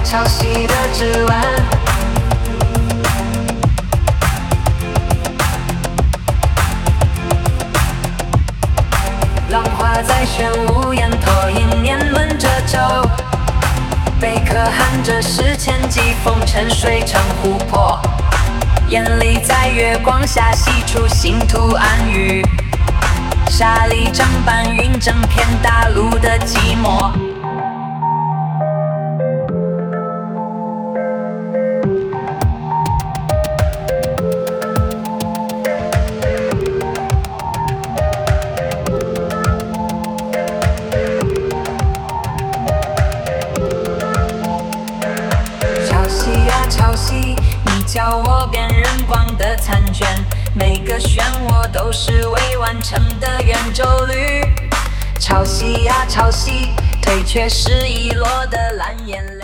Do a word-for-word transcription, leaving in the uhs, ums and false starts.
潮汐的指纹，浪花在玄武岩投影年轮褶皱，贝壳含着史前季风沉睡成湖泊，眼里在月光下洗出新图暗语，沙砾正搬运整片大陆的寂寞。潮汐，你叫我辨认光的残卷，每个漩涡都是未完成的圆周率。潮汐呀潮汐，退却是遗落的蓝眼泪。